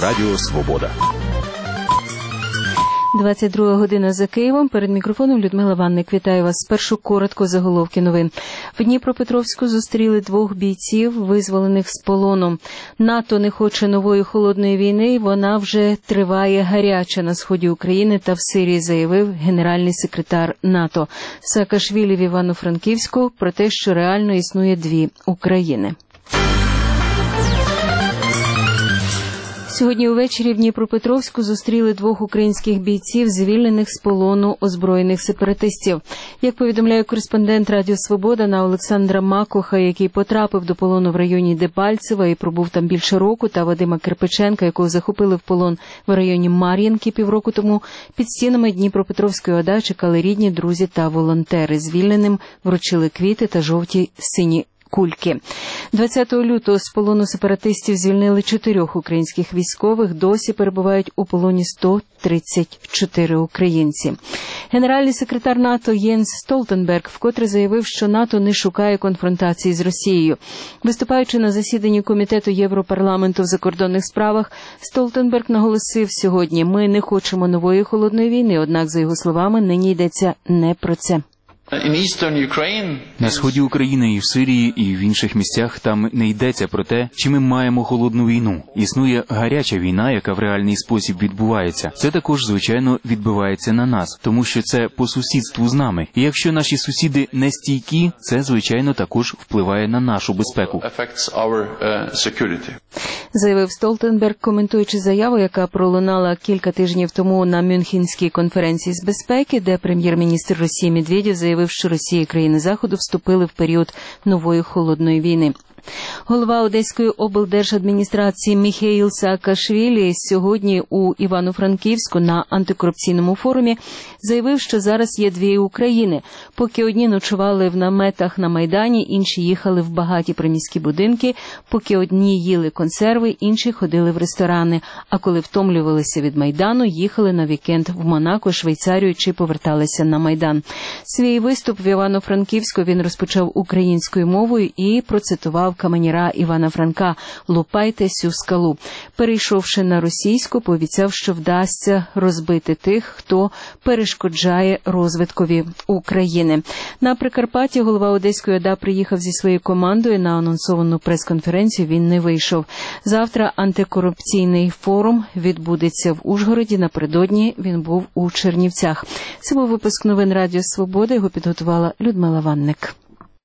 Радіо Свобода. 22 година за Києвом. Перед мікрофоном Людмила Ванник. Вітаю вас. Спершу коротко заголовки новин. В Дніпропетровську зустріли 2 бійців, визволених з полону. НАТО не хоче нової холодної війни, вона вже триває гаряча на сході України та в Сирії, заявив генеральний секретар НАТО. Саакашвілі в Івано-Франківську про те, що реально існує 2 України. Сьогодні увечері в Дніпропетровську зустріли 2 українських бійців, звільнених з полону озброєних сепаратистів. Як повідомляє кореспондент Радіо Свобода на Олександра Макоха, який потрапив до полону в районі Дебальцева і пробув там більше року, та Вадима Кирпиченка, якого захопили в полон в районі Мар'їнки півроку тому, під стінами Дніпропетровської ОДА чекали рідні, друзі та волонтери. Звільненим вручили квіти та жовті сині кульки. 20 лютого з полону сепаратистів звільнили 4 українських військових, досі перебувають у полоні 134 українці. Генеральний секретар НАТО Єнс Столтенберг вкотре заявив, що НАТО не шукає конфронтації з Росією. Виступаючи на засіданні Комітету Європарламенту в закордонних справах, Столтенберг наголосив сьогодні: «Ми не хочемо нової холодної війни», однак, за його словами, нині йдеться не про це. На сході України і в Сирії, і в інших місцях там не йдеться про те, чи ми маємо холодну війну. Існує гаряча війна, яка в реальний спосіб відбувається. Це також, звичайно, відбивається на нас, тому що це по сусідству з нами. І якщо наші сусіди не стійкі, це, звичайно, також впливає на нашу безпеку. Заявив Столтенберг, коментуючи заяву, яка пролунала кілька тижнів тому на Мюнхенській конференції з безпеки, де прем'єр-міністр Росії Медведєв заявив, що Росія і країни Заходу вступили в період нової холодної війни. Голова Одеської облдержадміністрації Міхеїл Саакашвілі сьогодні у Івано-Франківську на антикорупційному форумі заявив, що зараз є 2 України. Поки одні ночували в наметах на Майдані, інші їхали в багаті приміські будинки, поки одні їли консерви, інші ходили в ресторани, а коли втомлювалися від Майдану, їхали на вікенд в Монако, Швейцарію чи поверталися на Майдан. Свій виступ в Івано-Франківську він розпочав українською мовою і процитував каменяра Івана Франка «Лупайте сю скалу». Перейшовши на російську, пообіцяв, що вдасться розбити тих, хто перешкоджає розвиткові України. На Прикарпатті голова Одеської ОДА приїхав зі своєю командою. На анонсовану прес-конференцію він не вийшов. Завтра антикорупційний форум відбудеться в Ужгороді. Напередодні він був у Чернівцях. Це був випуск новин Радіо Свобода. Його підготувала Людмила Ванник.